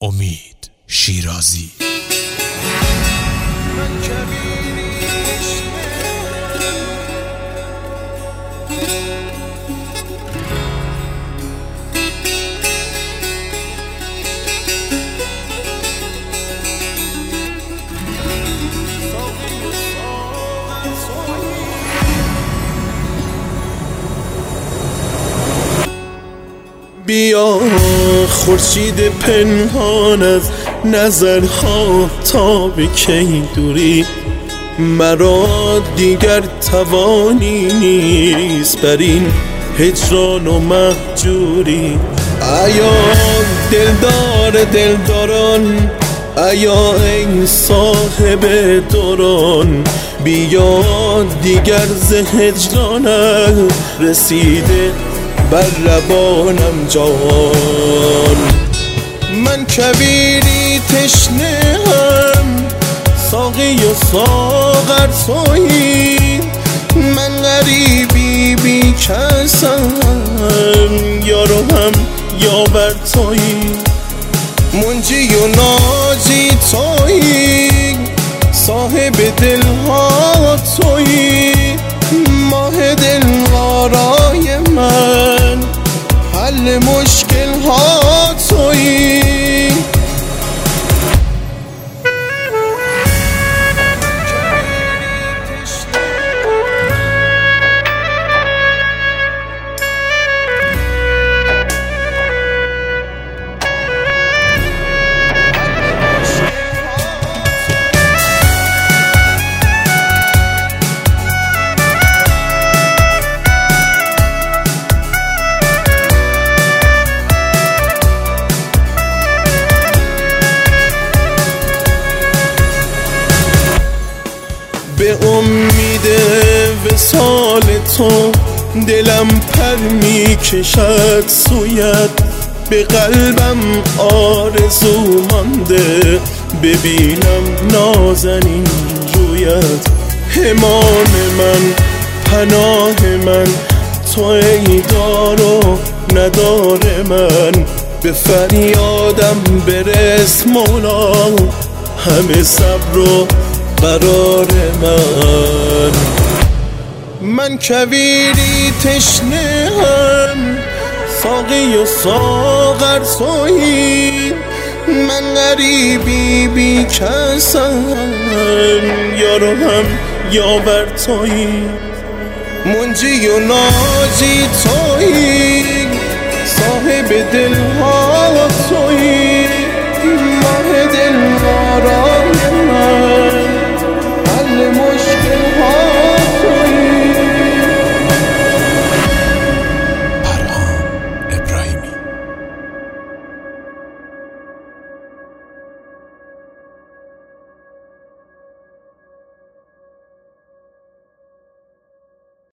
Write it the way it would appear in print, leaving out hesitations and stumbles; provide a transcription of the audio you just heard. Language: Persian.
امید شیرازی. بیا خورشید پنهان از نظرها تا به کی دوری، مرا دیگر توانی نیست بر این هجران و مهجوری. ایا دلدار دلداران، ایا ای صاحب دوران، بیا دیگر ز هجرانت رسیده بر لبانم جان. من کبیری تشنه هم، ساقی و ساغر تویی، من غریبی بی کسم، یارو هم یاور تویی، منجی و ناجی تویی، صاحب دلها تویی، ماه دلوارای من، حل مشکل ها تویی. به امید وصال تو دلم پر می کشد سویت، به قلبم آرزو مانده ببینم نازنین رویت. حمان من پناه من تو ای دار و ندار من، به فریادم برس مولا همه صبر و قرار من کویری تشنه هم، ساقی و ساغر تویی، من غریبی بی کسم، یارو هم یاور تویی، منجی و ناجی تویی، صاحب دلها تویی.